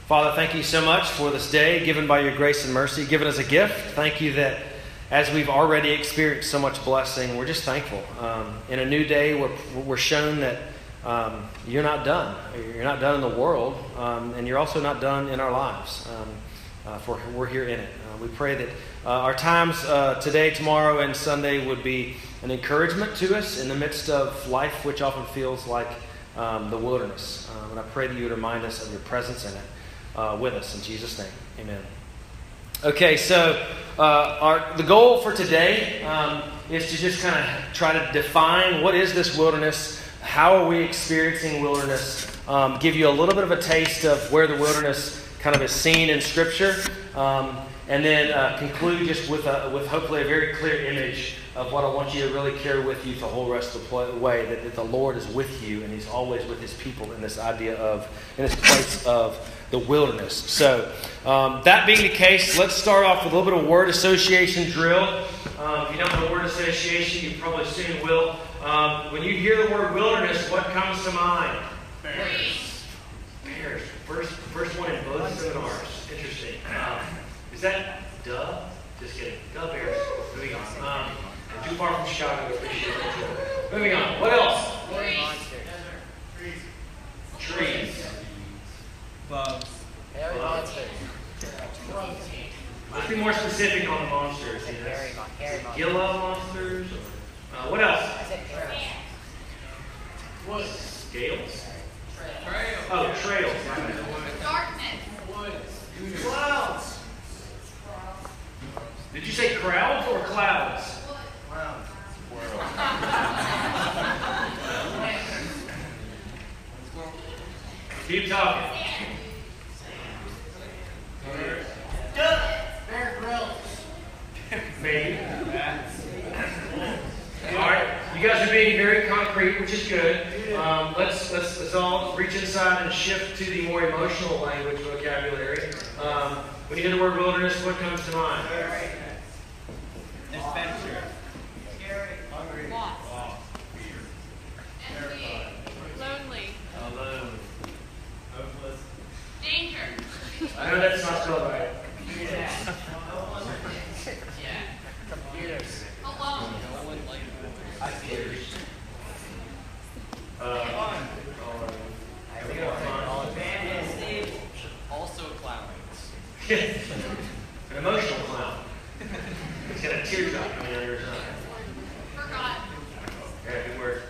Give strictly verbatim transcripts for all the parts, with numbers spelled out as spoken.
Father, thank you so much for this day given by your grace and mercy, given as a gift. Thank you that as we've already experienced so much blessing, we're just thankful. Um, in a new day, we're, we're shown that um, you're not done. You're not done in the world, um, and you're also not done in our lives, um, uh, for we're here in it. Uh, we pray that uh, our times uh, today, tomorrow, and Sunday would be an encouragement to us in the midst of life, which often feels like um, the wilderness. Um, and I pray that you would remind us of your presence in it. Uh, with us in Jesus' name, amen. Okay, so uh, our the goal for today um, is to just kind of try to define what is this wilderness, how are we experiencing wilderness, um, give you a little bit of a taste of where the wilderness kind of is seen in Scripture, um, and then uh, conclude just with a, with hopefully a very clear image of what I want you to really carry with you the whole rest of the way, that, that the Lord is with you and He's always with His people in this idea of, in this place of the wilderness. So, um, that being the case, let's start off with a little bit of word association drill. Um, if you don't know word association, you probably soon will. Um, when you hear the word wilderness, what comes to mind? Bears. Bears. First, first one in both seminars. Interesting. Um, is that duh? Just kidding. Duh, Bears. Moving on. Um, I'm too far from Chicago to appreciate that. Moving on. What else? Trees. Trees. Bugs. Hairy monsters. Let's be more specific on the monsters. Hairy monsters. Gila monsters. Uh, what else? What? Scales. Trails. Oh, trails. Darkness. Clouds. Did you say crowds or clouds? Clouds. Keep talking. Bear Grylls. Maybe. All right, you guys are being very concrete, which is good. Um, let's let's let's all reach inside and shift to the more emotional language vocabulary. Um, when you hear the word wilderness, what comes to mind? Adventure. Scary. Hungry. Lost. Fear. Terrified. Lonely. Alone. Hopeless. Danger. I know that's not spelled right. Yeah. Computers. Alone. I fears. Uh, Fun. Also clowns. An emotional clown. He's got a teardrop coming out of his eye. Forgot. Yeah, good word.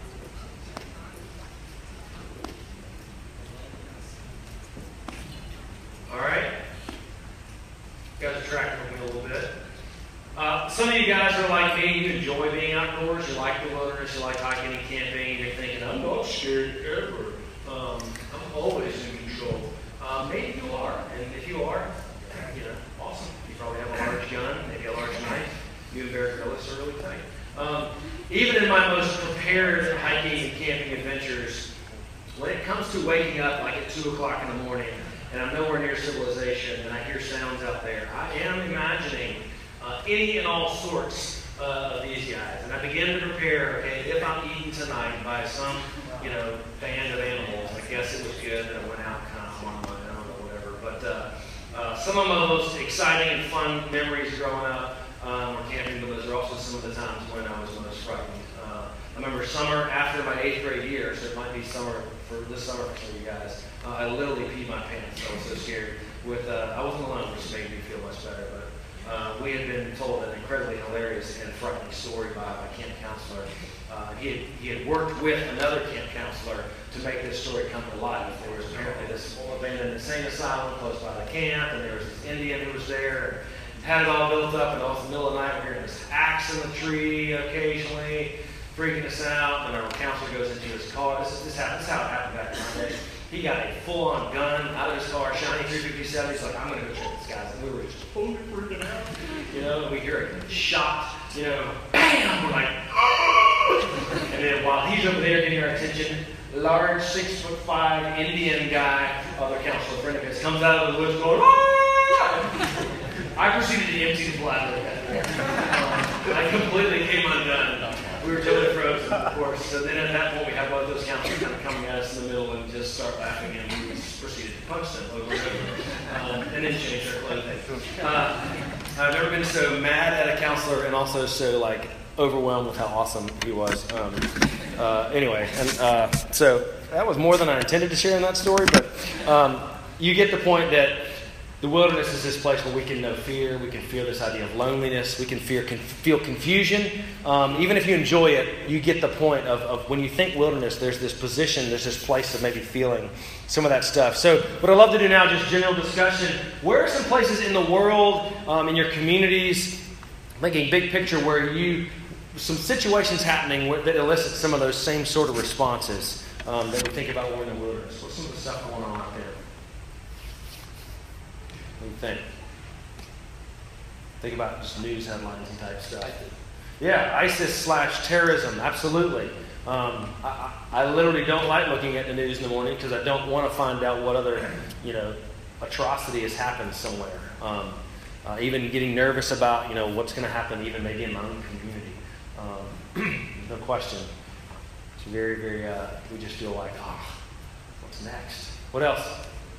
All right. You guys are tracking with me a little bit. Uh, some of you guys are like me. You enjoy being outdoors. You like the wilderness. You like hiking and camping. You're thinking, I'm not scared ever. Um, I'm always in control. Uh, maybe you are. And if you are, you know, awesome. You probably have a large gun, maybe a large knife. You and Bear Grylls are really tight. Um, even in my most prepared hiking and camping adventures, when it comes to waking up like at two o'clock in the morning, and I'm nowhere near civilization, and I hear sounds out there, I am imagining uh, any and all sorts uh, of these guys. And I begin to prepare, okay, if I'm eaten tonight by some, you know, band of animals, I guess it was good that I went out kind of on my own or whatever. But uh, uh, some of my most exciting and fun memories growing up um, were camping, but those are also some of the times when I was most frightened. Uh, I remember summer after my eighth grade year, so it might be summer for this summer for some of you guys. Uh, I literally peed my pants. I was so scared. With uh, I wasn't alone, which made me feel much better. But uh, we had been told an incredibly hilarious and frightening story by a camp counselor. Uh, he had he had worked with another camp counselor to make this story come to life. There was apparently this abandoned insane asylum close by the camp, and there was this Indian who was there and had it all built up. And all in the middle of the night, we're hearing this axe in the tree occasionally, freaking us out. And our counselor goes into his car. This is this, happened, this is how it happened back in my day. He got a full-on gun out of his car, shiny three fifty-seven. He's like, I'm going to go check this guy's. And we were just totally freaking out. You know, and we hear it shot, you know, bam! We're like, oh! And then while he's over there getting our attention, large six foot five Indian guy, other counselor friend of his, comes out of the woods going, oh! I proceeded to empty the bladder at that point. Um, I completely came undone. We were totally frozen. of course, so then at that point we have both those counselors kind of coming at us in the middle and just start laughing, and we just proceeded to punch them over and over, um, and then change their clothing. Uh, I've never been so mad at a counselor and also so like overwhelmed with how awesome he was. Um, uh, anyway, and uh, so that was more than I intended to share in that story, but um, you get the point that the wilderness is this place where we can know fear, we can feel this idea of loneliness, we can fear, can feel confusion. Um, even if you enjoy it, you get the point of, of when you think wilderness, there's this position, there's this place of maybe feeling some of that stuff. So what I'd love to do now, just general discussion. Where are some places in the world, um, in your communities, thinking big picture, where you, some situations happening where, that elicit some of those same sort of responses um, that we think about when we're in the wilderness? What's some of the stuff going on out there? What do you think? Think about just news headlines and type stuff. Yeah, ISIS slash terrorism, absolutely. Um, I, I literally don't like looking at the news in the morning because I don't want to find out what other, you know, atrocity has happened somewhere. Um, uh, even getting nervous about, you know, what's going to happen even maybe in my own community. Um, no question. It's very, very, uh, we just feel like, oh, what's next? What else?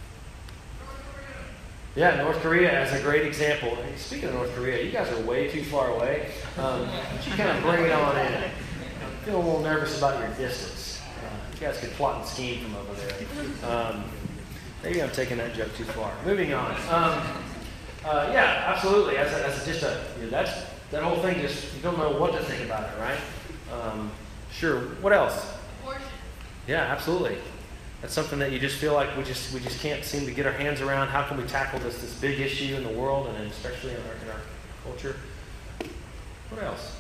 Yeah, North Korea as a great example. Hey, speaking of North Korea, you guys are way too far away. Um, you kind of bring it on in. I feel a little nervous about your distance. Uh, you guys could plot and scheme from over there. Um, maybe I'm taking that joke too far. Moving on. Um, uh, yeah, absolutely. As, a, as a, just a, you know, that's that whole thing. Just you don't know what to think about it, right? Um, sure. What else? Abortion. Yeah, absolutely. That's something that you just feel like we just we just can't seem to get our hands around. How can we tackle this this big issue in the world and especially in our, in our culture? What else?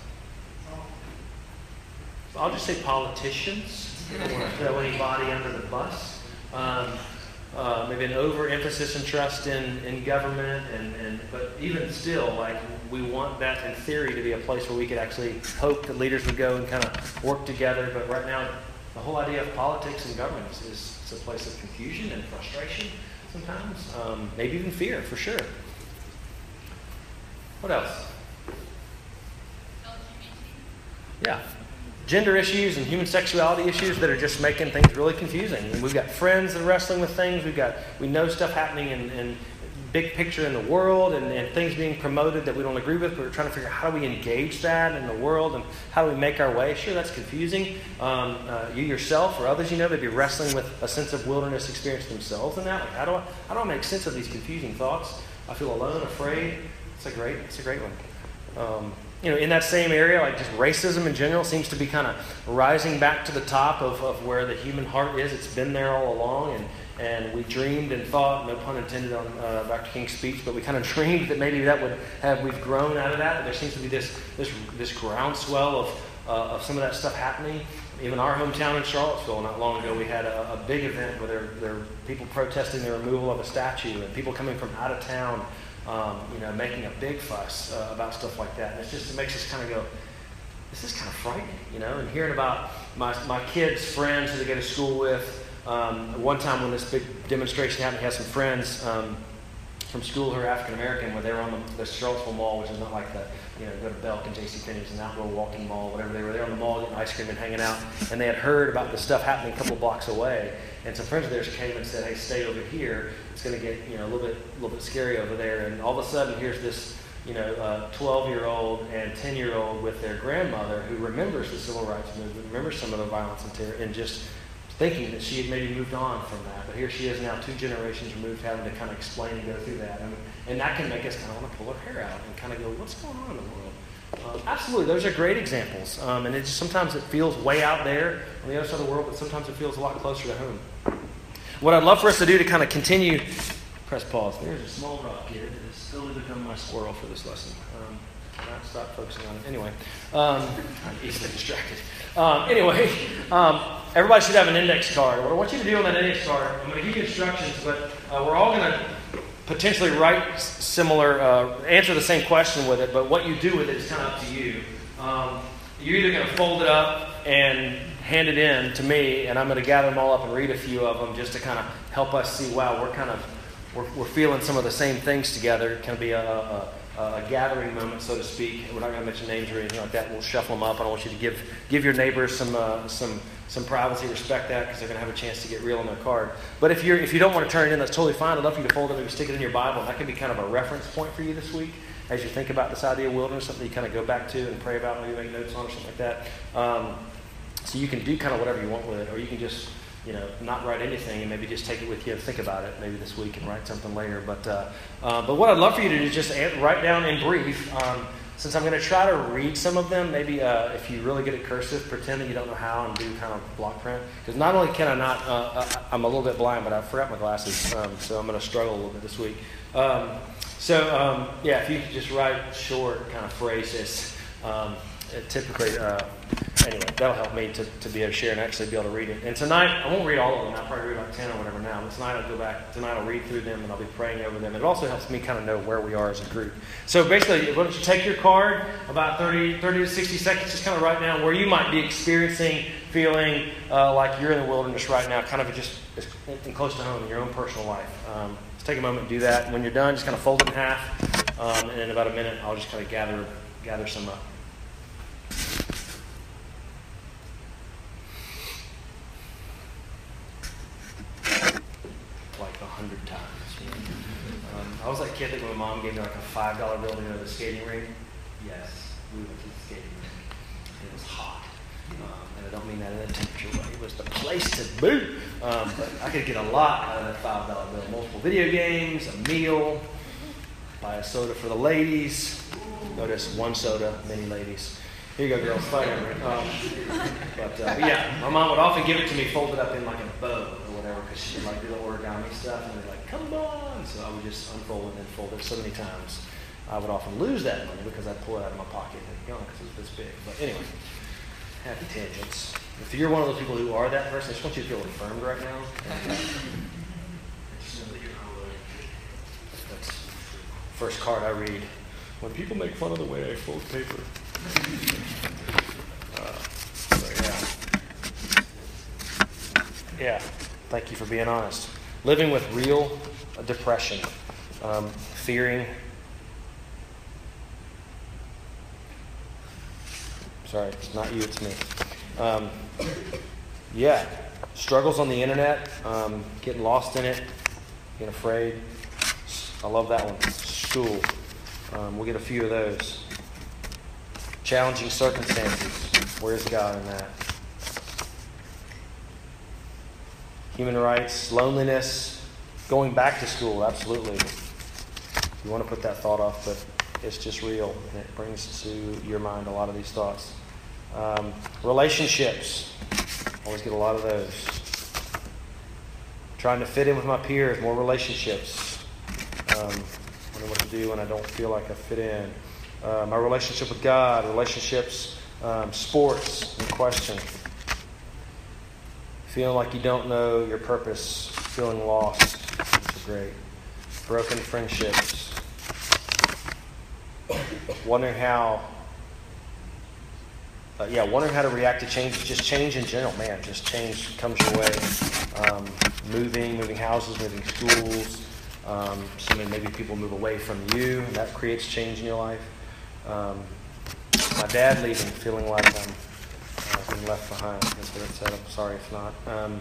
So I'll just say politicians. I don't want to throw anybody under the bus. Um, uh, maybe an overemphasis and trust in, in government, and, and but even still, like we want that in theory to be a place where we could actually hope that leaders would go and kind of work together. But right now, the whole idea of politics and government is, is it's a place of confusion and frustration sometimes, um, maybe even fear, for sure. What else? L G B T. Yeah. Gender issues and human sexuality issues that are just making things really confusing. And we've got friends that are wrestling with things. We've got, we know stuff happening in, in big picture in the world and, and things being promoted that we don't agree with, but we're trying to figure out how do we engage that in the world and how do we make our way. Sure, that's confusing. Um, uh, you yourself or others you know may be wrestling with a sense of wilderness experience themselves in that. Like, how do I, how do I make sense of these confusing thoughts? I feel alone, afraid. It's a great, it's a great one. Um, you know, in that same area, like just racism in general seems to be kind of rising back to the top of, of where the human heart is. It's been there all along, and And we dreamed and thought, no pun intended on uh, Doctor King's speech, but we kind of dreamed that maybe that would have, we've grown out of that. There seems to be this this this groundswell of uh, of some of that stuff happening. Even our hometown in Charlottesville, not long ago, we had a, a big event where there, there were people protesting the removal of a statue and people coming from out of town, um, you know, making a big fuss uh, about stuff like that. And it's just, it makes us kind of go, this is kind of frightening, you know, and hearing about my, my kids' friends who they go to school with. Um, one time when this big demonstration happened, I had some friends um, from school who are African American, where they were on the, the Charlottesville Mall, which is not like the, you know, go to Belk and JCPenney's, an outdoor walking mall, whatever. They were there on the mall getting ice cream and hanging out, and they had heard about the stuff happening a couple of blocks away. And some friends of theirs came and said, "Hey, stay over here. It's going to get, you know, a little bit, a little bit scary over there." And all of a sudden, here's this, you know, uh, twelve-year-old and ten-year-old with their grandmother who remembers the civil rights movement, remembers some of the violence and terror, and just thinking that she had maybe moved on from that. But here she is now, two generations removed, having to kind of explain and go through that. And, and that can make us kind of want to pull our hair out and kind of go, what's going on in the world? Um, absolutely, those are great examples. Um, and it just, sometimes it feels way out there on the other side of the world, but sometimes it feels a lot closer to home. What I'd love for us to do to kind of continue, press pause. There's a small rock here that has slowly become my squirrel for this lesson. Um, I'll stop focusing on it. Anyway, um, I'm easily distracted. Um, anyway, um, everybody should have an index card. What I want you to do on that index card, I'm going to give you instructions, but uh, we're all going to potentially write similar, uh, answer the same question with it, but what you do with it is kind of up to you. Um, you're either going to fold it up and hand it in to me, and I'm going to gather them all up and read a few of them just to kind of help us see, wow, we're kind of, we're, we're feeling some of the same things together. It can be a, a, uh, a gathering moment, so to speak. We're not going to mention names or anything like that. We'll shuffle them up. I want you to give give your neighbors some uh, some some privacy. Respect that, because they're going to have a chance to get real on their card. But if you're if you don't want to turn it in, that's totally fine. I'd love for you to fold it, maybe stick it in your Bible. And that can be kind of a reference point for you this week as you think about this idea of wilderness, something you kind of go back to and pray about, maybe make notes on or something like that. Um, so you can do kind of whatever you want with it, or you can just, you know, not write anything and maybe just take it with you and think about it maybe this week and write something later. But uh, uh, but what I'd love for you to do is just write down in brief, um, since I'm going to try to read some of them, maybe uh, if you really get it cursive, pretend that you don't know how and do kind of block print. Because not only can I not, uh, I'm a little bit blind, but I forgot my glasses, um, so I'm going to struggle a little bit this week. Um, so, um, yeah, if you could just write short kind of phrases, um, it typically, uh, anyway, that'll help me to, to be able to share and actually be able to read it. And tonight, I won't read all of them. I'll probably read about ten or whatever now. But tonight I'll go back, tonight I'll read through them and I'll be praying over them. It also helps me kind of know where we are as a group. So basically, why don't you take your card, about thirty, thirty to sixty seconds, just kind of write down where you might be experiencing, feeling uh, like you're in the wilderness right now, kind of just in close to home in your own personal life. Um, just take a moment and do that. And when you're done, just kind of fold it in half. Um, and in about a minute, I'll just kind of gather, gather some up. Hundred times. Um, I was that kid that when my mom gave me like a five dollar bill to go to the skating rink. Yes, we went to the skating rink. It was hot, um, and I don't mean that in a temperature way. It was the place to be. Um, but I could get a lot out of that five dollar bill: multiple video games, a meal, buy a soda for the ladies. Notice one soda, many ladies. Here you go, girls. Fight over it. Um, but uh, yeah, my mom would often give it to me folded up in like a bow or whatever, because she would like do the origami stuff, and they'd like, come on. So I would just unfold it and fold it so many times. I would often lose that money because I'd pull it out of my pocket and go because it was this big. But anyway, happy tangents. If you're one of those people who are that person, I just want you to feel affirmed right now. And, uh, just know that you're not alone. That's the first card I read. When people make fun of the way I fold paper. Uh, so yeah. Yeah. Thank you for being honest. Living with real depression, um, fearing. Sorry, it's not you, it's me. Um, yeah, struggles on the internet, um, getting lost in it, getting afraid. I love that one. School. Um, we'll get a few of those. Challenging circumstances. Where's God in that? Human rights, loneliness, going back to school, absolutely. You want to put that thought off, but it's just real, and it brings to your mind a lot of these thoughts. Um, relationships. Always get a lot of those. Trying to fit in with my peers, more relationships. Um, wondering what to do when I don't feel like I fit in. Uh, my relationship with God, relationships, um, sports, in question. Feeling like you don't know your purpose, feeling lost, which is great. Broken friendships. Wondering how, uh, yeah, wondering how to react to change, just change in general, man, just change comes your way. Um, moving, moving houses, moving schools. Um, so maybe people move away from you, and that creates change in your life. Um, my dad leaving, feeling like I'm uh, being left behind. That's what it said. I'm sorry if not. Um,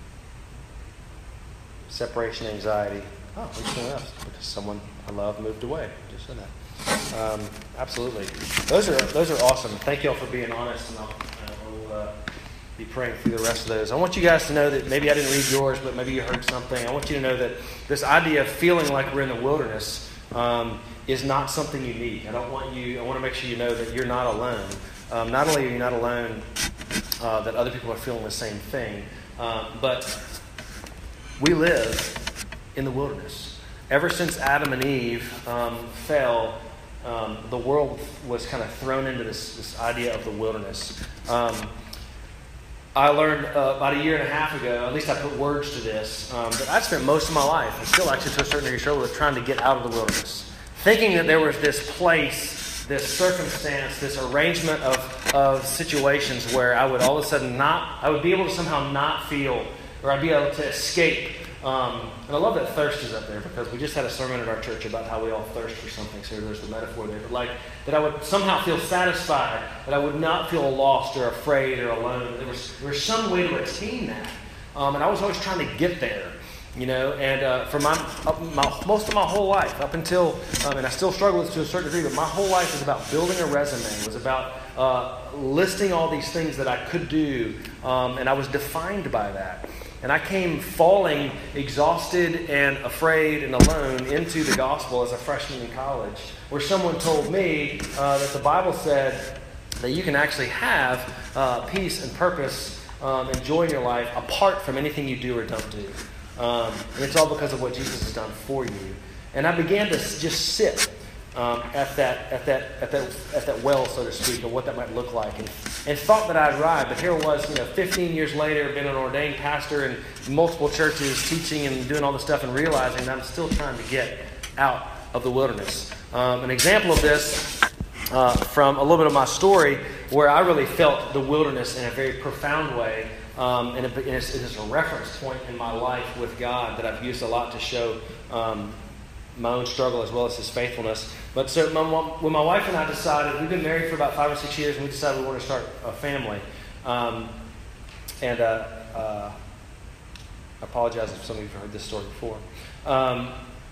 separation anxiety. Oh, interesting enough, because someone I love moved away. I just said that. Um, absolutely. Those are those are awesome. Thank you all for being honest, and I'll, I'll uh, be praying through the rest of those. I want you guys to know that maybe I didn't read yours, but maybe you heard something. I want you to know that this idea of feeling like we're in the wilderness um, is not something unique. I don't want you. I want to make sure you know that you're not alone. Um, not only are you not alone, uh, that other people are feeling the same thing, uh, but we live in the wilderness. Ever since Adam and Eve um, fell, um, the world was kind of thrown into this, this idea of the wilderness. Um, I learned uh, about a year and a half ago, at least I put words to this, um, that I spent most of my life, and still actually to a certain degree struggle with trying to get out of the wilderness. Thinking that there was this place, this circumstance, this arrangement of, of situations where I would all of a sudden not, I would be able to somehow not feel, or I'd be able to escape Um, and I love that thirst is up there because we just had a sermon at our church about how we all thirst for something. So there's the metaphor there. But like that I would somehow feel satisfied, that I would not feel lost or afraid or alone. There was, there was some way to attain that. Um, and I was always trying to get there, you know. And uh, for my, my most of my whole life, up until, um, and I still struggle with this to a certain degree, but my whole life was about building a resume. It was about uh, listing all these things that I could do. Um, and I was defined by that. And I came falling exhausted and afraid and alone into the gospel as a freshman in college, where someone told me uh, that the Bible said that you can actually have uh, peace and purpose um, and joy in your life apart from anything you do or don't do. Um, and it's all because of what Jesus has done for you. And I began to just sit um, at that at that at that at that well, so to speak, of what that might look like, and, and thought that I'd arrived. But here it was, you know, fifteen years later, been an ordained pastor in multiple churches, teaching and doing all this stuff, and realizing that I'm still trying to get out of the wilderness. Um, an example of this uh, from a little bit of my story, where I really felt the wilderness in a very profound way. Um, and it, it's, it's a reference point in my life with God that I've used a lot to show um, my own struggle as well as His faithfulness. But so my, when my wife and I decided, we've been married for about five or six years, and we decided we wanted to start a family. Um, and uh, uh, I apologize if some of you have heard this story before. Um,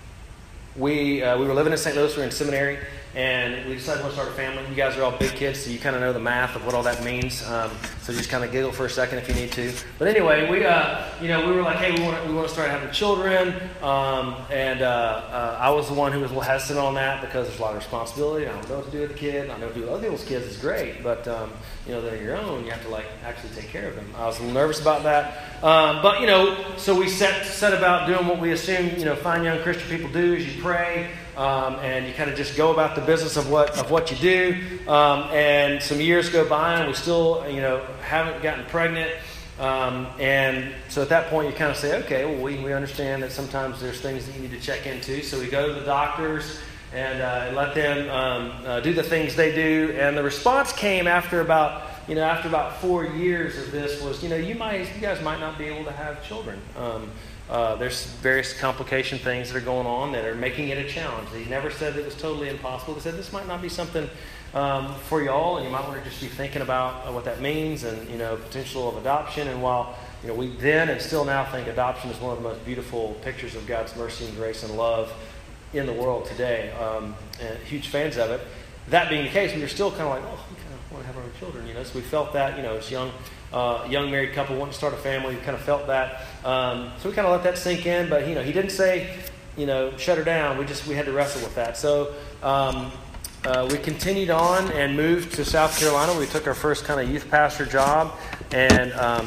we uh, we were living in Saint Louis. We were in seminary. And we decided we want to start a family. You guys are all big kids, so you kind of know the math of what all that means. Um, so just kind of giggle for a second if you need to. But anyway, we uh, you know we were like, hey, we want to, we want to start having children. Um, and uh, uh, I was the one who was a little hesitant on that because there's a lot of responsibility. I don't know what to do with the kid. I know what to do with other people's kids is great, but um, you know they're your own. You have to like actually take care of them. I was a little nervous about that. Um, but you know, so we set set about doing what we assume you know fine young Christian people do: is you pray. Um, and you kind of just go about the business of what of what you do. Um, and some years go by, and we still, you know, haven't gotten pregnant. Um, and so at that point, you kind of say, okay, well, we we understand that sometimes there's things that you need to check into. So we go to the doctors and uh, let them um, uh, do the things they do. And the response came after about, you know, after about four years of this was, you know, you might, you guys might not be able to have children. Um, Uh, there's various complication things that are going on that are making it a challenge. They never said it was totally impossible. They said this might not be something um, for y'all, and you might want to just be thinking about uh, what that means and, you know, potential of adoption. And while, you know, we then and still now think adoption is one of the most beautiful pictures of God's mercy and grace and love in the world today, um, and huge fans of it. That being the case, we were still kind of like, oh, we kind of want to have our own children, you know. So we felt that, you know, as young Uh, young married couple wanting to start a family. We kind of felt that. Um, so we kind of let that sink in. But, you know, he didn't say, you know, shut her down. We just, we had to wrestle with that. So um, uh, we continued on and moved to South Carolina. We took our first kind of youth pastor job and um,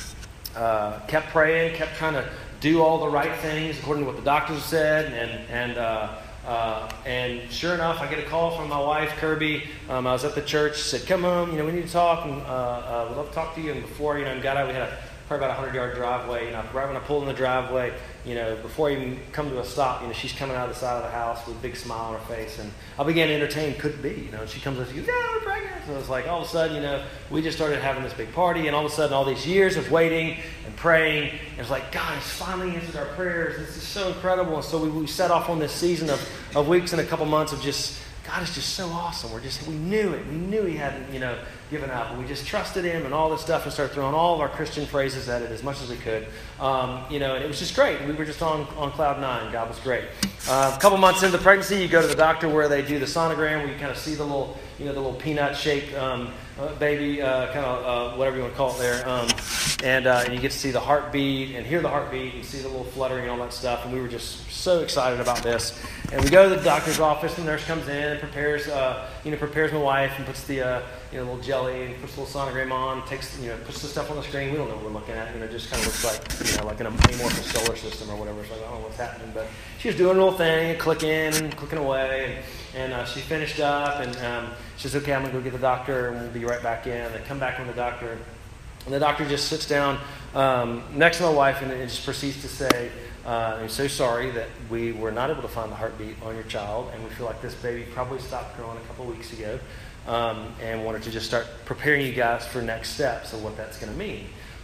uh, kept praying, kept trying to do all the right things according to what the doctors said. And, and, uh, Uh, and sure enough, I get a call from my wife, Kirby. Um, I was at the church. She said, come home, you know, we need to talk. And uh, uh, we'd love to talk to you. And before, you know, I got out, we had a, probably about a hundred-yard driveway. You know, right when I pulled in the driveway, you know, before I even come to a stop, you know, she's coming out of the side of the house with a big smile on her face. And I began to entertain, could it be? You know, and she comes up and she goes, yeah, we're pregnant. So it's like all of a sudden, you know, we just started having this big party. And all of a sudden, all these years of waiting and praying, it was like, God has finally answered our prayers. This is so incredible. And so we, we set off on this season of, of weeks and a couple months of just, God is just so awesome. We're just, we knew it. We knew He hadn't, you know, given up. And we just trusted Him and all this stuff and started throwing all of our Christian phrases at it as much as we could. Um, you know, and it was just great. We were just on, on cloud nine. God was great. Uh, a couple months into the pregnancy, you go to the doctor where they do the sonogram, where you kind of see the little, you know, the little peanut-shaped um, uh, baby, uh, kind of uh, whatever you want to call it there. Um, and, uh, and you get to see the heartbeat and hear the heartbeat and see the little fluttering and all that stuff. And we were just so excited about this. And we go to the doctor's office, and the nurse comes in and prepares, uh, you know, prepares my wife and puts the, uh, you know, little jelly and puts a little sonogram on, takes, you know, puts the stuff on the screen. We don't know what we're looking at. You know, it just kind of looks like, you know, like an amorphous solar system or whatever. It's like, I don't know what's happening. But she was doing a little thing, and clicking and clicking away. And, and uh, she finished up, and um, she says, okay, I'm going to go get the doctor, and we'll be right back in. And they come back from the doctor, and the doctor just sits down um, next to my wife and, and just proceeds to say, Uh, I'm so sorry that we were not able to find the heartbeat on your child, and we feel like this baby probably stopped growing a couple of weeks ago, um, and wanted to just start preparing you guys for next steps of what that's going to mean.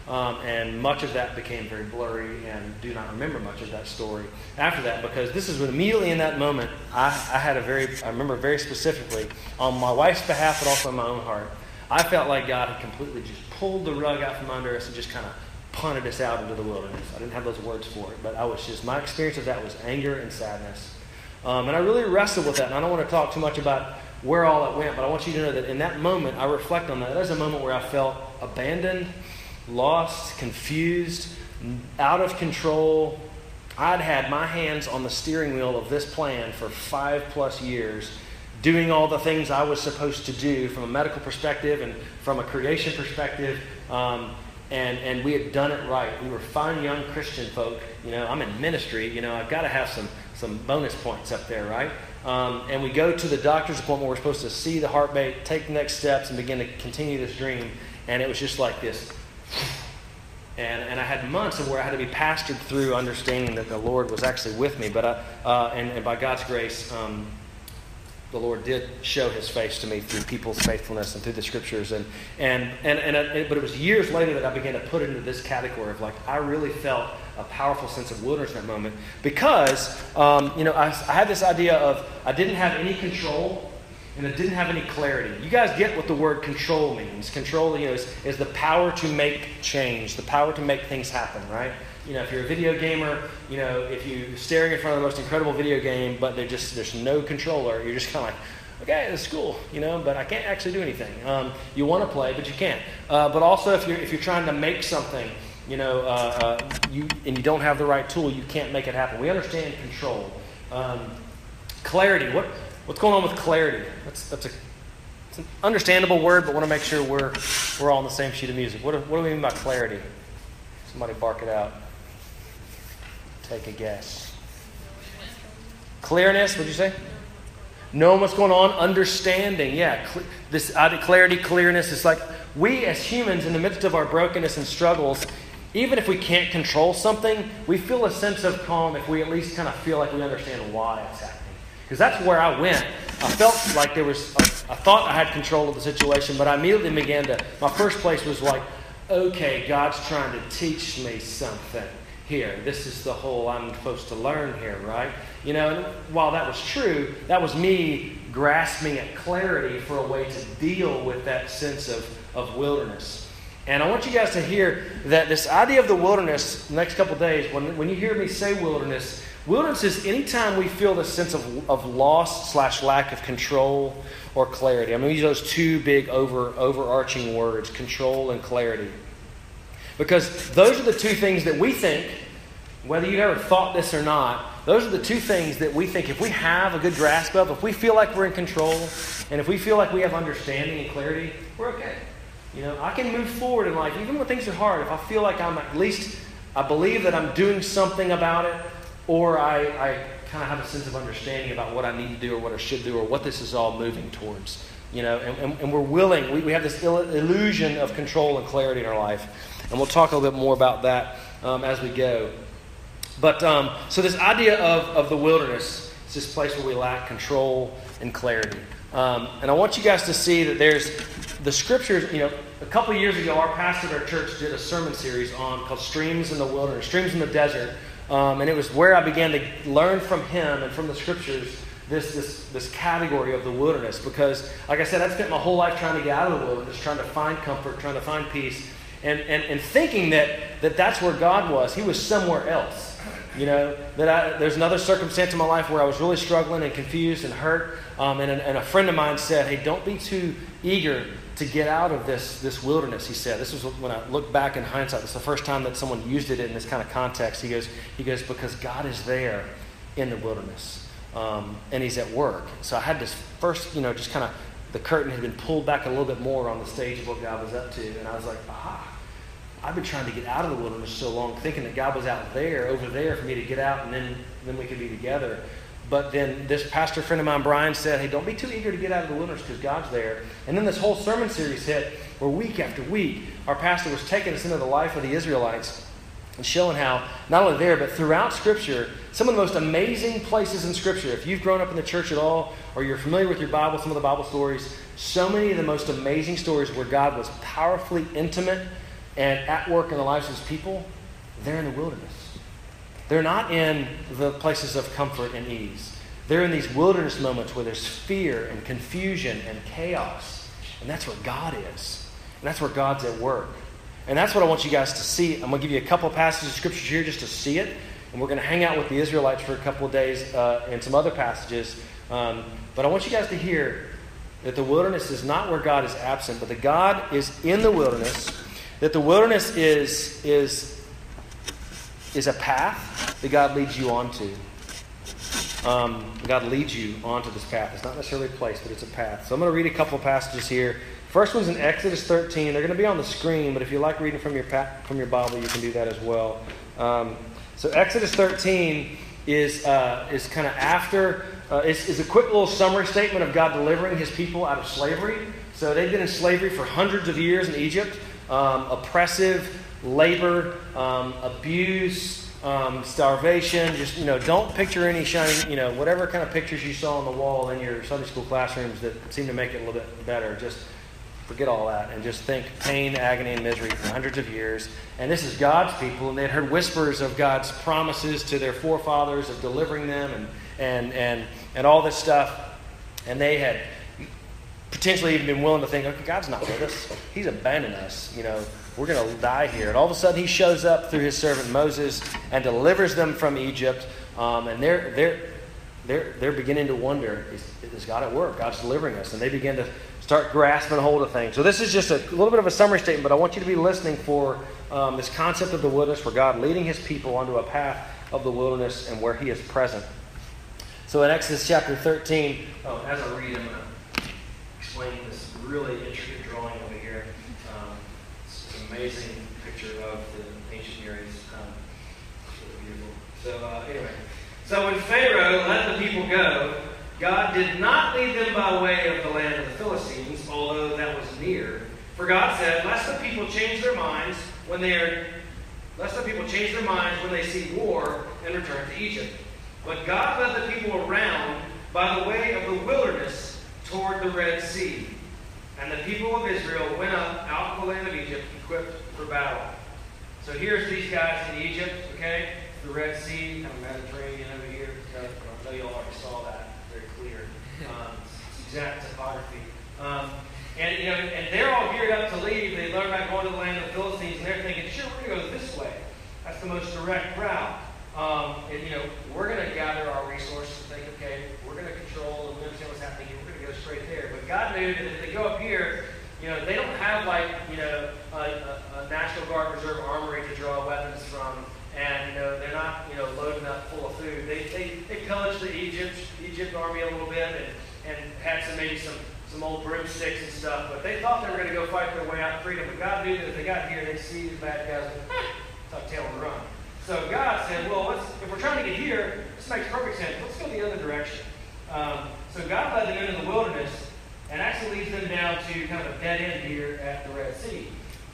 Um, and much of that became very blurry, and do not remember much of that story after that, because this is when immediately in that moment, I, I had a very, I remember very specifically, on my wife's behalf, but also in my own heart, I felt like God had completely just pulled the rug out from under us and just kind of punted us out into the wilderness. I didn't have those words for it, but I was just, my experience of that was anger and sadness. Um, and I really wrestled with that, and I don't want to talk too much about where all it went, but I want you to know that in that moment, I reflect on that. That was a moment where I felt abandoned, lost, confused, out of control. I'd had my hands on the steering wheel of this plan for five plus years, doing all the things I was supposed to do from a medical perspective and from a creation perspective, um, and, and we had done it right. We were fine young Christian folk. You know, I'm in ministry. You know, I've got to have some, some bonus points up there, right? Um, and we go to the doctor's appointment. We're supposed to see the heartbeat, take the next steps, and begin to continue this dream. And it was just like this. And, and I had months of where I had to be pastored through understanding that the Lord was actually with me. But I, uh, and, and by God's grace, um, the Lord did show His face to me through people's faithfulness and through the Scriptures. And and and, and it, but it was years later that I began to put it into this category of like I really felt a powerful sense of wilderness in that moment, because um, you know I, I had this idea of I didn't have any control. And it didn't have any clarity. You guys get what the word control means. Control, you know, is, is the power to make change, the power to make things happen, right? You know, if you're a video gamer, you know, if you're staring in front of the most incredible video game, but there just there's no controller, you're just kind of like, okay, it's cool, you know, but I can't actually do anything. Um, you want to play, but you can't. Uh, but also, if you're if you're trying to make something, you know, uh, uh, you and you don't have the right tool, you can't make it happen. We understand control, um, clarity. What What's going on with clarity? That's that's a it's an understandable word, but want to make sure we're we're all on the same sheet of music. What do, what do we mean by clarity? Somebody bark it out. Take a guess. Clearness. What'd you say? Knowing what's going on. Understanding. Yeah. Cl- this uh, clarity, clearness. It's like we as humans, in the midst of our brokenness and struggles, even if we can't control something, we feel a sense of calm if we at least kind of feel like we understand why it's happening. Because that's where I went. I felt like there was, a, I thought I had control of the situation, but I immediately began to, my first place was like, okay, God's trying to teach me something here. This is the whole I'm supposed to learn here, right? You know, and while that was true, that was me grasping at clarity for a way to deal with that sense of, of wilderness. And I want you guys to hear that this idea of the wilderness, the next couple of days, when, when you hear me say wilderness, wilderness is anytime we feel this sense of, of loss slash lack of control or clarity. I'm going to use those two big over overarching words, control and clarity. Because those are the two things that we think, whether you've ever thought this or not, those are the two things that we think if we have a good grasp of, if we feel like we're in control, and if we feel like we have understanding and clarity, we're okay. You know, I can move forward in life, even when things are hard. If I feel like I'm at least, I believe that I'm doing something about it, or I, I kind of have a sense of understanding about what I need to do or what I should do or what this is all moving towards. You know, and, and, and we're willing, we, we have this ill, illusion of control and clarity in our life. And we'll talk a little bit more about that um, as we go. But, um, so this idea of, of the wilderness is this place where we lack control and clarity. Um, and I want you guys to see that there's the scriptures. You know, a couple of years ago, our pastor at our church did a sermon series on called Streams in the Wilderness, Streams in the Desert. Um, and it was where I began to learn from him and from the scriptures this, this, this category of the wilderness. Because, like I said, I spent my whole life trying to get out of the wilderness, trying to find comfort, trying to find peace, and, and, and thinking that, that that's where God was. He was somewhere else. You know, that I, there's another circumstance in my life where I was really struggling and confused and hurt. Um, and, and a friend of mine said, hey, don't be too eager to get out of this, this wilderness, he said. This was when I look back in hindsight. It's the first time that someone used it in this kind of context. He goes, he goes because God is there in the wilderness. Um, and He's at work. So I had this first, you know, just kind of, the curtain had been pulled back a little bit more on the stage of what God was up to. And I was like, aha. I've been trying to get out of the wilderness so long, thinking that God was out there, over there for me to get out, and then, then we could be together. But then this pastor friend of mine, Brian, said, hey, don't be too eager to get out of the wilderness because God's there. And then this whole sermon series hit where week after week, our pastor was taking us into the life of the Israelites and showing how, not only there, but throughout Scripture, some of the most amazing places in Scripture, if you've grown up in the church at all, or you're familiar with your Bible, some of the Bible stories, so many of the most amazing stories where God was powerfully intimate, and at work in the lives of his people, they're in the wilderness. They're not in the places of comfort and ease. They're in these wilderness moments where there's fear and confusion and chaos. And that's where God is. And that's where God's at work. And that's what I want you guys to see. I'm going to give you a couple of passages of scripture here just to see it. And we're going to hang out with the Israelites for a couple of days uh, and some other passages. Um, but I want you guys to hear that the wilderness is not where God is absent, but that God is in the wilderness. That the wilderness is, is, is a path that God leads you onto. Um, God leads you onto this path. It's not necessarily a place, but it's a path. So I'm going to read a couple of passages here. First one's in Exodus thirteen. They're going to be on the screen, but if you like reading from your pa- from your Bible, you can do that as well. Um, so Exodus thirteen is uh, is kind of after. Uh, is, is a quick little summary statement of God delivering His people out of slavery. So they've been in slavery for hundreds of years in Egypt. Um, oppressive labor, um, abuse. Um, starvation, just, you know, don't picture any shining, you know, whatever kind of pictures you saw on the wall in your Sunday school classrooms that seem to make it a little bit better. Just forget all that and just think pain, agony, and misery for hundreds of years. And this is God's people, and they had heard whispers of God's promises to their forefathers of delivering them and, and, and, and all this stuff. And they had potentially even been willing to think, okay, God's not with us. He's abandoned us, you know. We're going to die here. And all of a sudden, he shows up through his servant Moses and delivers them from Egypt. Um, and they're they're they're they're beginning to wonder: Is, is God at work? God's delivering us, and they begin to start grasping hold of things. So this is just a little bit of a summary statement, but I want you to be listening for um, this concept of the wilderness, for God leading His people onto a path of the wilderness and where He is present. So in Exodus chapter thirteen, oh, as I read, I'm going to explain this really intricate drawing over here. Um, Amazing picture of the ancient Near East. Um, really beautiful. So uh, anyway, so when Pharaoh let the people go, God did not lead them by way of the land of the Philistines, although that was near. For God said, "Lest the people change their minds when they are, lest the people change their minds when they see war and return to Egypt." But God led the people around by the way of the wilderness toward the Red Sea. And the people of Israel went up out of the land of Egypt, equipped for battle. So here's these guys in Egypt, okay? The Red Sea, and the Mediterranean over here. I know you all already saw that. Very clear. Um, it's exact topography. Um, and, you know, and they're all geared up to leave. They learn about going to the land of the Philistines, and they're thinking, sure, we're going to go this way. That's the most direct route. Um, and, you know, we're going to gather our resources and think, okay, we're going to control and we understand what's happening here. We're going to go straight there. But God knew that if they go up here, you know, they don't have, like, you know, a, a, a National Guard Reserve armory to draw weapons from. And, you know, they're not, you know, loading up full of food. They they, they pillaged the Egypt, Egypt army a little bit and, and had some maybe some, some old broomsticks and stuff. But they thought they were going to go fight their way out to freedom. But God knew that if they got here, they'd see these bad guys and tuck tail and run. So God said, well, let's, if we're trying to get here, this makes perfect sense. Let's go the other direction. Um, so God led them into the wilderness and actually leads them down to kind of a dead end here at the Red Sea.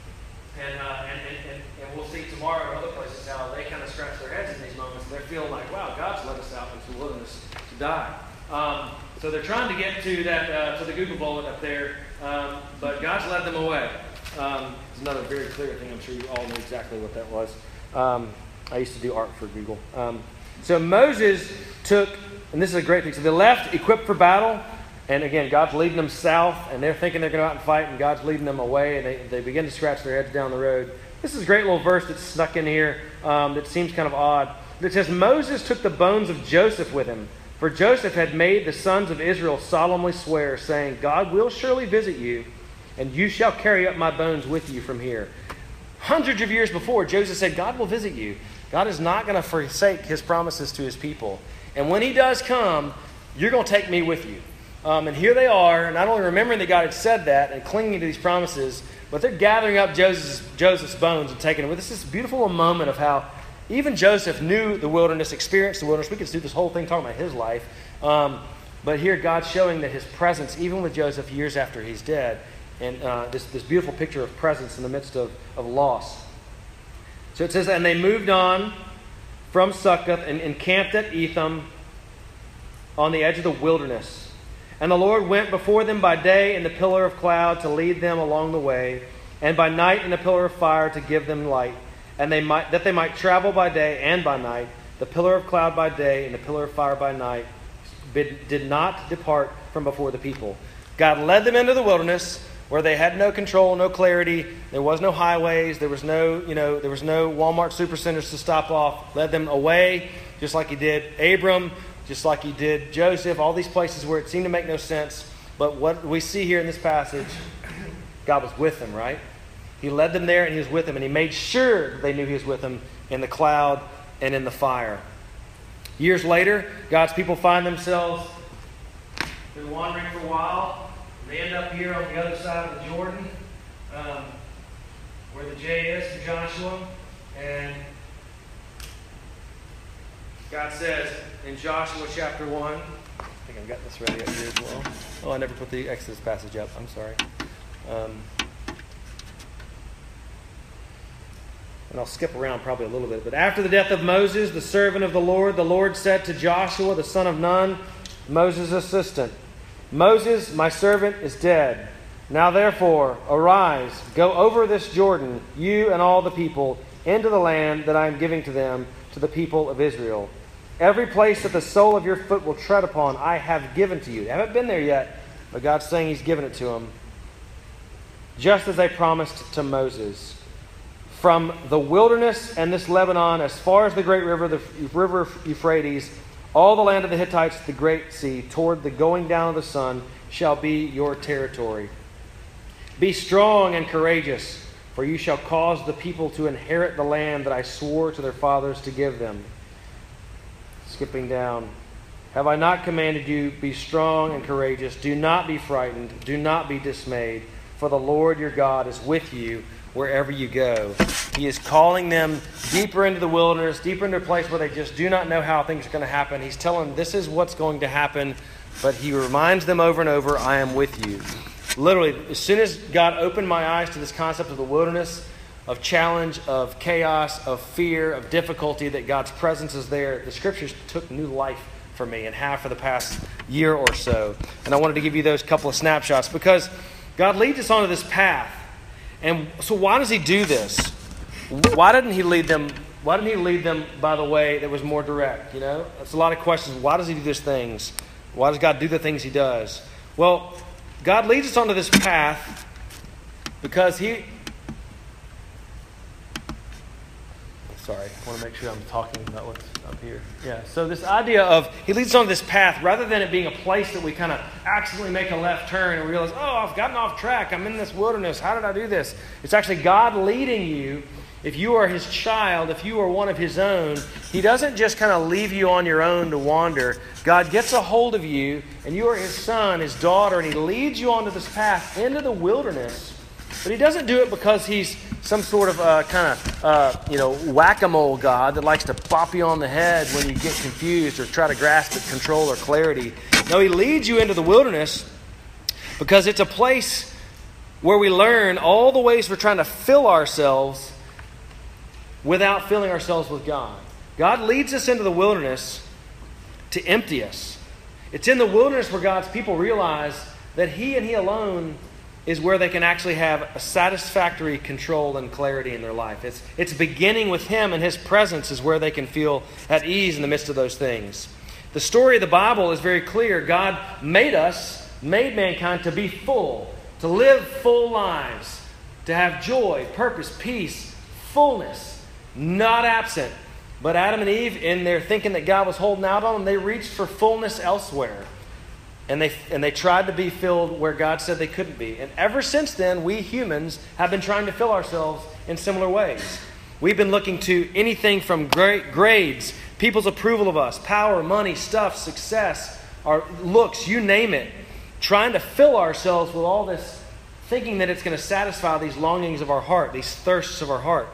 And, uh, and, and, and, and we'll see tomorrow in other places how they kind of scratch their heads in these moments. And they're feeling like, wow, God's led us out into the wilderness to die. Um, so they're trying to get to that uh, to the Google bullet up there, um, but God's led them away. Um, it's another very clear thing. I'm sure you all know exactly what that was. Um, I used to do art for Google. Um, so Moses took, and this is a great thing, so they left equipped for battle, and again, God's leading them south, and they're thinking they're going to go out and fight, and God's leading them away, and they, they begin to scratch their heads down the road. This is a great little verse that's snuck in here um, that seems kind of odd. It says, Moses took the bones of Joseph with him, for Joseph had made the sons of Israel solemnly swear, saying, God will surely visit you, and you shall carry up my bones with you from here. Hundreds of years before, Joseph said, God will visit you. God is not going to forsake His promises to His people. And when He does come, you're going to take me with you. Um, and here they are, not only remembering that God had said that and clinging to these promises, but they're gathering up Joseph's, Joseph's bones and taking them with us. This is a beautiful moment of how even Joseph knew the wilderness, experienced the wilderness. We could do this whole thing talking about his life. Um, but here God's showing that His presence, even with Joseph years after he's dead, and uh, this, this beautiful picture of presence in the midst of, of loss. So it says, and they moved on from Succoth and encamped at Etham on the edge of the wilderness. And the Lord went before them by day in the pillar of cloud to lead them along the way, and by night in a pillar of fire to give them light, and they might that they might travel by day and by night. The pillar of cloud by day and the pillar of fire by night did not depart from before the people. God led them into the wilderness where they had no control, no clarity. There was no highways. There was no, you know, there was no Walmart supercenters to stop off. Led them away, just like he did Abram, just like he did Joseph. All these places where it seemed to make no sense. But what we see here in this passage, God was with them, right? He led them there and he was with them. And he made sure that they knew he was with them in the cloud and in the fire. Years later, God's people find themselves been wandering for a while. They end up here on the other side of the Jordan, um, where the J is for Joshua. And God says in Joshua chapter one, I think I've got this ready up here as well. Oh, I never put the Exodus passage up. I'm sorry. Um, and I'll skip around probably a little bit. But after the death of Moses, the servant of the Lord, the Lord said to Joshua, the son of Nun, Moses' assistant, Moses, my servant, is dead. Now therefore, arise, go over this Jordan, you and all the people, into the land that I am giving to them, to the people of Israel. Every place that the sole of your foot will tread upon, I have given to you. They haven't been there yet, but God's saying He's given it to them. Just as I promised to Moses. From the wilderness and this Lebanon, as far as the great river, the river Euphrates, all the land of the Hittites, the great sea, toward the going down of the sun, shall be your territory. Be strong and courageous, for you shall cause the people to inherit the land that I swore to their fathers to give them. Skipping down. Have I not commanded you, be strong and courageous? Do not be frightened. Do not be dismayed. For the Lord your God is with you wherever you go. He is calling them deeper into the wilderness, deeper into a place where they just do not know how things are going to happen. He's telling them this is what's going to happen, but He reminds them over and over, I am with you. Literally, as soon as God opened my eyes to this concept of the wilderness, of challenge, of chaos, of fear, of difficulty, that God's presence is there, the Scriptures took new life for me and have for the past year or so. And I wanted to give you those couple of snapshots because God leads us onto this path. And so why does He do this? Why didn't He lead them? Why didn't He lead them by the way that was more direct? You know, that's a lot of questions. Why does He do these things? Why does God do the things He does? Well, God leads us onto this path because He. Sorry, I want to make sure I'm talking about what's up here. Yeah, so this idea of He leads us on this path rather than it being a place that we kind of accidentally make a left turn and realize, oh, I've gotten off track. I'm in this wilderness. How did I do this? It's actually God leading you. If you are His child, if you are one of His own, He doesn't just kind of leave you on your own to wander. God gets a hold of you, and you are His son, His daughter, and He leads you onto this path into the wilderness. But He doesn't do it because He's some sort of uh, kind of, uh, you know, whack-a-mole God that likes to pop you on the head when you get confused or try to grasp at control or clarity. No, He leads you into the wilderness because it's a place where we learn all the ways we're trying to fill ourselves without filling ourselves with God. God leads us into the wilderness to empty us. It's in the wilderness where God's people realize that He and He alone is where they can actually have a satisfactory control and clarity in their life. It's, it's beginning with Him, and His presence is where they can feel at ease in the midst of those things. The story of the Bible is very clear. God made us, made mankind to be full, to live full lives, to have joy, purpose, peace, fullness, not absent. But Adam and Eve, in their thinking that God was holding out on them, they reached for fullness elsewhere. And they and they tried to be filled where God said they couldn't be. And ever since then, we humans have been trying to fill ourselves in similar ways. We've been looking to anything from great grades, people's approval of us, power, money, stuff, success, our looks, you name it. Trying to fill ourselves with all this, thinking that it's going to satisfy these longings of our heart, these thirsts of our heart.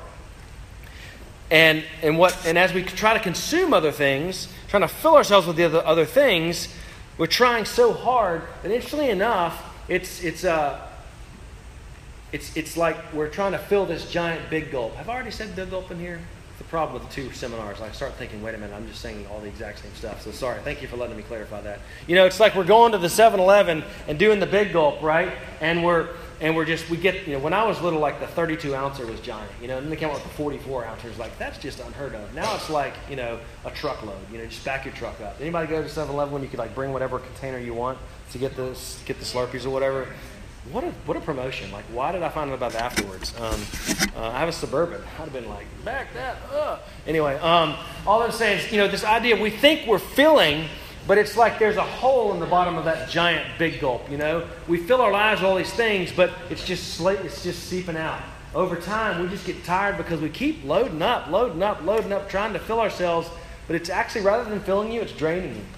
And and what and as we try to consume other things, trying to fill ourselves with the other, other things, we're trying so hard that interestingly enough, it's it's uh it's it's like we're trying to fill this giant big gulp. Have I already said big gulp in here? the problem with the two seminars. I start thinking, wait a minute, I'm just saying all the exact same stuff. So sorry. Thank you for letting me clarify that. You know, it's like we're going to the seven eleven and doing the big gulp, right? And we're and we're just, we get, you know, when I was little, like the thirty-two ouncer was giant, you know, and then they came out with the forty-four ouncer. Like, that's just unheard of. Now it's like, you know, a truckload, you know, just back your truck up. Anybody go to seven eleven when you could like bring whatever container you want to get the, get the Slurpees or whatever? What a what a promotion. Like, why did I find out about that afterwards? Um, uh, I have a Suburban. I'd have been like, back that up. Anyway, um, all I'm saying is, you know, this idea, we think we're filling, but it's like there's a hole in the bottom of that giant big gulp, you know? We fill our lives with all these things, but it's just sla- it's just seeping out. Over time, we just get tired because we keep loading up, loading up, loading up, trying to fill ourselves, but it's actually, rather than filling you, it's draining you.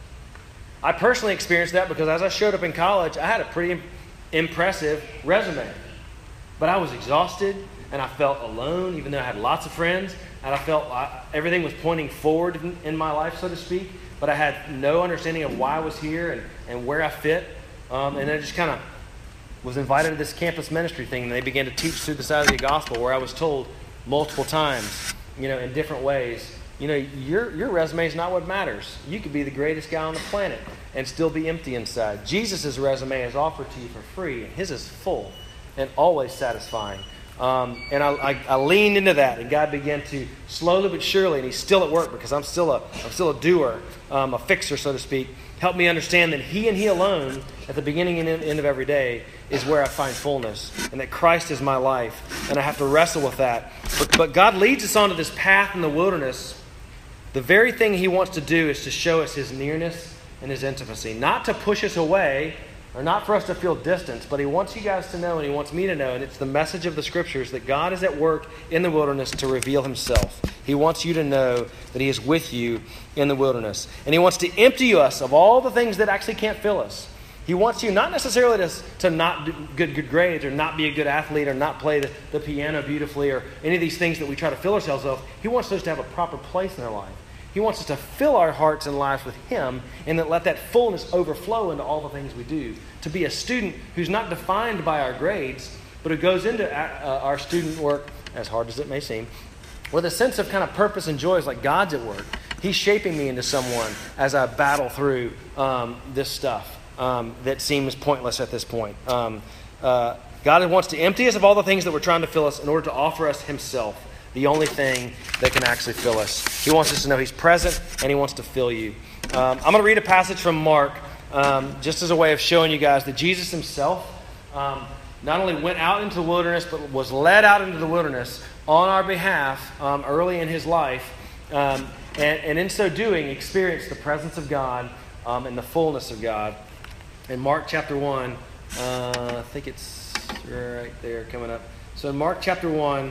I personally experienced that because as I showed up in college, I had a pretty impressive resume. But I was exhausted and I felt alone, even though I had lots of friends, and I felt I, everything was pointing forward in, in my life, so to speak, but I had no understanding of why I was here and, and where I fit. Um, and I just kind of was invited to this campus ministry thing, and they began to teach through the side of the gospel, where I was told multiple times, you know, in different ways, you know, your your resume is not what matters. You could be the greatest guy on the planet and still be empty inside. Jesus' resume is offered to you for free, and his is full and always satisfying. Um, and I, I, I leaned into that, and God began to slowly but surely, and he's still at work because I'm still a I'm still a doer, um, a fixer, so to speak. Help me understand that he and he alone, at the beginning and end of every day, is where I find fullness, and that Christ is my life, and I have to wrestle with that. But, but God leads us onto this path in the wilderness. The very thing he wants to do is to show us his nearness and his intimacy, not to push us away, or not for us to feel distance, but he wants you guys to know, and he wants me to know, and it's the message of the Scriptures, that God is at work in the wilderness to reveal himself. He wants you to know that he is with you in the wilderness. And he wants to empty us of all the things that actually can't fill us. He wants you not necessarily to, to not do good, good grades, or not be a good athlete, or not play the, the piano beautifully, or any of these things that we try to fill ourselves with. He wants us to have a proper place in our life. He wants us to fill our hearts and lives with him, and then let that fullness overflow into all the things we do. To be a student who's not defined by our grades, but who goes into uh, our student work, as hard as it may seem, with a sense of kind of purpose and joy. It's like God's at work. He's shaping me into someone as I battle through um, this stuff um, that seems pointless at this point. Um, uh, God wants to empty us of all the things that we're trying to fill us in order to offer us himself. The only thing that can actually fill us. He wants us to know he's present, and he wants to fill you. Um, I'm going to read a passage from Mark, um, just as a way of showing you guys that Jesus himself um, not only went out into the wilderness, but was led out into the wilderness on our behalf um, early in his life, um, and, and in so doing, experienced the presence of God um, and the fullness of God. In Mark chapter one, uh, I think it's right there coming up. So in Mark chapter one,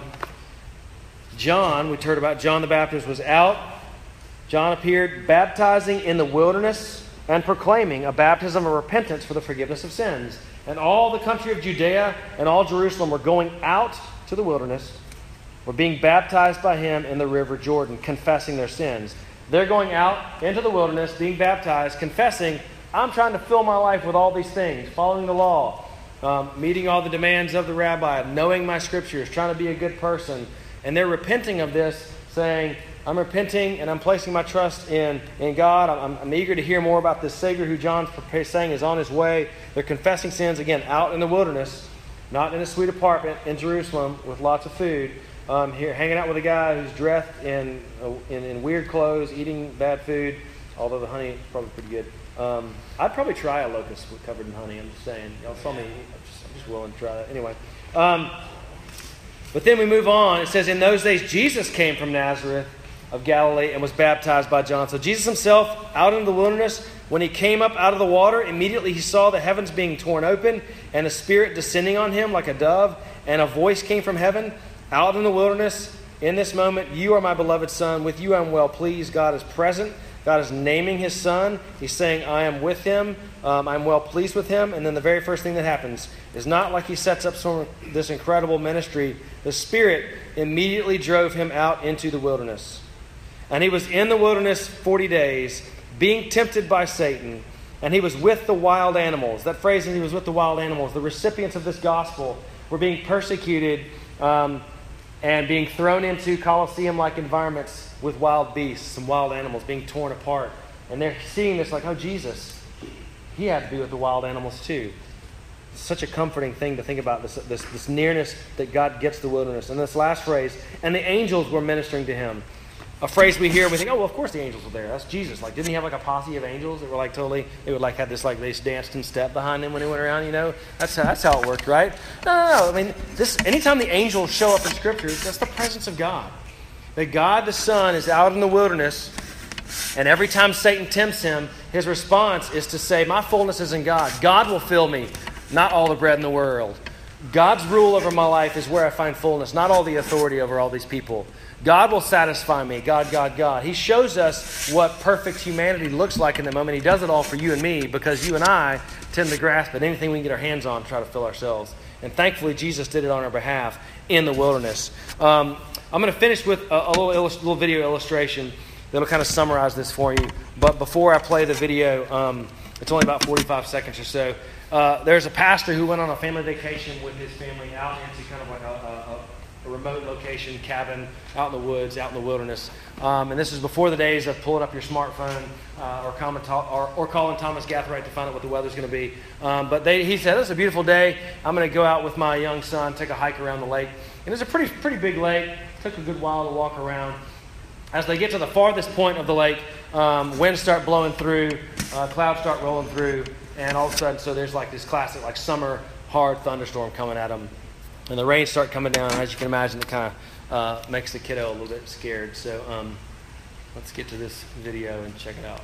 John, we heard about John the Baptist, was out. John appeared baptizing in the wilderness and proclaiming a baptism of repentance for the forgiveness of sins. And all the country of Judea and all Jerusalem were going out to the wilderness, were being baptized by him in the river Jordan, confessing their sins. They're going out into the wilderness, being baptized, confessing, I'm trying to fill my life with all these things, following the law, um, meeting all the demands of the rabbi, knowing my scriptures, trying to be a good person. And they're repenting of this, saying, I'm repenting and I'm placing my trust in, in God. I'm, I'm eager to hear more about this Savior who John's saying is on his way. They're confessing sins, again, out in the wilderness, not in a sweet apartment in Jerusalem with lots of food. Um, here, hanging out with a guy who's dressed in, uh, in in weird clothes, eating bad food, although the honey is probably pretty good. Um, I'd probably try a locust covered in honey, I'm just saying. Y'all saw me, I'm just, I'm just willing to try that. Anyway. Um, But then we move on. It says, in those days, Jesus came from Nazareth of Galilee and was baptized by John. So Jesus himself, out in the wilderness, when he came up out of the water, immediately he saw the heavens being torn open and a spirit descending on him like a dove, and a voice came from heaven, out in the wilderness, in this moment, you are my beloved Son. With you I am well pleased. God is present. God is naming his Son. He's saying, I am with him. Um, I'm well pleased with him. And then the very first thing that happens is not like he sets up some this incredible ministry. The Spirit immediately drove him out into the wilderness. And he was in the wilderness forty days, being tempted by Satan. And he was with the wild animals. That phrase, and he was with the wild animals. The recipients of this gospel were being persecuted um, and being thrown into Colosseum-like environments with wild beasts, some wild animals being torn apart. And they're seeing this like, oh, Jesus, he had to be with the wild animals too. It's such a comforting thing to think about, this, this, this nearness that God gets the wilderness. And this last phrase, and the angels were ministering to him. A phrase we hear and we think, oh, well, of course the angels were there. That's Jesus. Like, didn't he have like a posse of angels that were like totally, they would like have this, like they danced in step behind him when he went around, you know? That's how, that's how it worked, right? No, no, no. I mean, this, anytime the angels show up in Scripture, that's the presence of God. That God the Son is out in the wilderness, and every time Satan tempts him, his response is to say, my fullness is in God. God will fill me, not all the bread in the world. God's rule over my life is where I find fullness, not all the authority over all these people. God will satisfy me. God, God, God. He shows us what perfect humanity looks like in the moment. He does it all for you and me because you and I tend to grasp at anything we can get our hands on to try to fill ourselves. And thankfully, Jesus did it on our behalf in the wilderness. Um, I'm going to finish with a, a little, illust- little video illustration that'll kind of summarize this for you. But before I play the video, um, it's only about forty-five seconds or so. Uh, there's a pastor who went on a family vacation with his family out into kind of like a, a, a remote location, cabin, out in the woods, out in the wilderness. Um, and this is before the days of pulling up your smartphone uh, or, comment, or, or calling Thomas Gathright to find out what the weather's going to be. Um, but they, he said, it's a beautiful day. I'm going to go out with my young son, take a hike around the lake. And it's a pretty, pretty big lake. It took a good while to walk around. As they get to the farthest point of the lake, um, winds start blowing through, uh, clouds start rolling through, and all of a sudden, so there's like this classic like summer hard thunderstorm coming at them. And the rain start coming down, and as you can imagine, it kind of uh, makes the kiddo a little bit scared. So um, let's get to this video and check it out.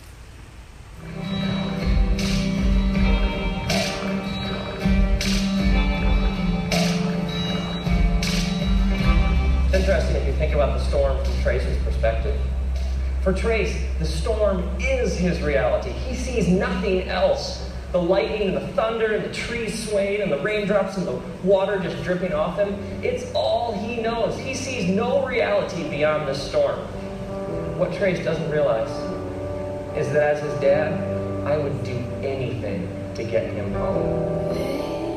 It's interesting if you think about the storm from Trace's perspective. For Trace, the storm is his reality. He sees nothing else. The lightning and the thunder and the trees swaying and the raindrops and the water just dripping off him. It's all he knows. He sees no reality beyond this storm. What Trace doesn't realize is that as his dad, I would do anything to get him home.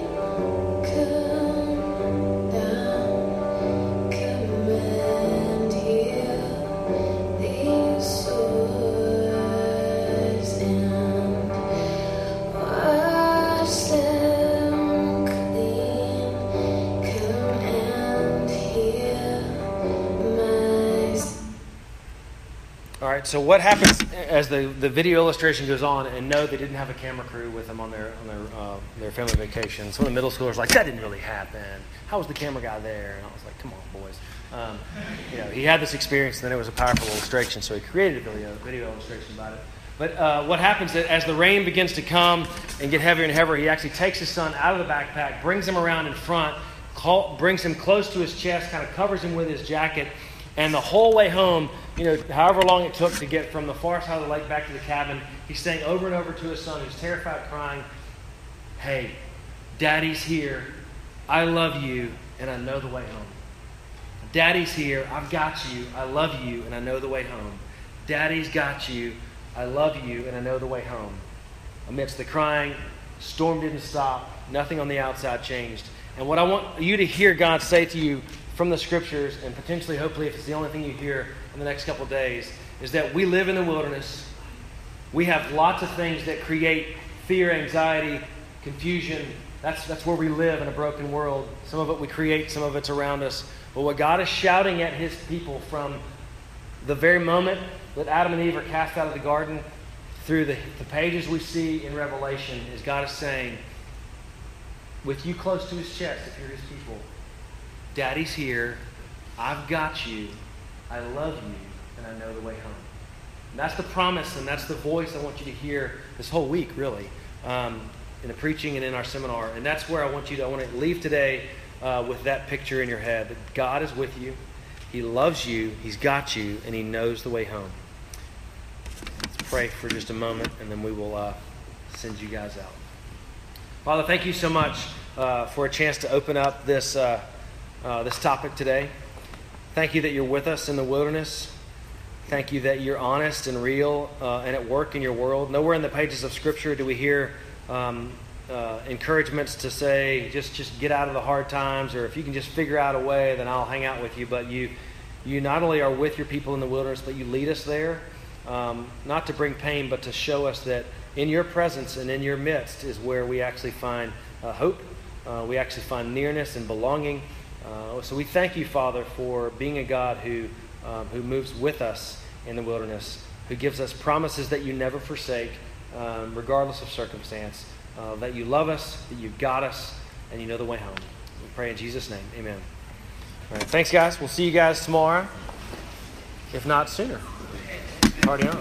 So what happens as the, the video illustration goes on, and no, they didn't have a camera crew with them on their on their uh, their family vacation. Some of the middle schoolers were like, that didn't really happen. How was the camera guy there? And I was like, come on, boys. Um, you know, he had this experience, and then it was a powerful illustration, so he created a video, video illustration about it. But uh, what happens is, as the rain begins to come and get heavier and heavier, he actually takes his son out of the backpack, brings him around in front, call, brings him close to his chest, kind of covers him with his jacket, and the whole way home, you know, however long it took to get from the far side of the lake back to the cabin, he's saying over and over to his son, who's terrified, crying, hey, Daddy's here. I love you, and I know the way home. Daddy's here. I've got you. I love you, and I know the way home. Daddy's got you. I love you, and I know the way home. Amidst the crying, storm didn't stop. Nothing on the outside changed. And what I want you to hear God say to you from the Scriptures, and potentially, hopefully, if it's the only thing you hear in the next couple of days, is that we live in the wilderness. We have lots of things that create fear, anxiety, confusion. That's, that's where we live in a broken world. Some of it we create, some of it's around us. But what God is shouting at His people from the very moment that Adam and Eve are cast out of the garden through the, the pages we see in Revelation is God is saying, with you close to His chest, if you're His people, Daddy's here, I've got you, I love you, and I know the way home. And that's the promise, and that's the voice I want you to hear this whole week, really, um, in the preaching and in our seminar. And that's where I want you to, I want to leave today uh, with that picture in your head, that God is with you, He loves you, He's got you, and He knows the way home. Let's pray for just a moment, and then we will uh, send you guys out. Father, thank you so much uh, for a chance to open up this uh, uh, this topic today. Thank you that you're with us in the wilderness. Thank you that you're honest and real uh, and at work in your world. Nowhere in the pages of Scripture do we hear um, uh, encouragements to say, just, just get out of the hard times, or if you can just figure out a way, then I'll hang out with you. But you, you not only are with your people in the wilderness, but you lead us there, um, not to bring pain, but to show us that in your presence and in your midst is where we actually find uh, hope. Uh, we actually find nearness and belonging. Uh, so we thank you, Father, for being a God who, um, who moves with us in the wilderness, who gives us promises that you never forsake, um, regardless of circumstance, uh, that you love us, that you've got us, and you know the way home. We pray in Jesus' name. Amen. All right, thanks, guys. We'll see you guys tomorrow, if not sooner. Party on.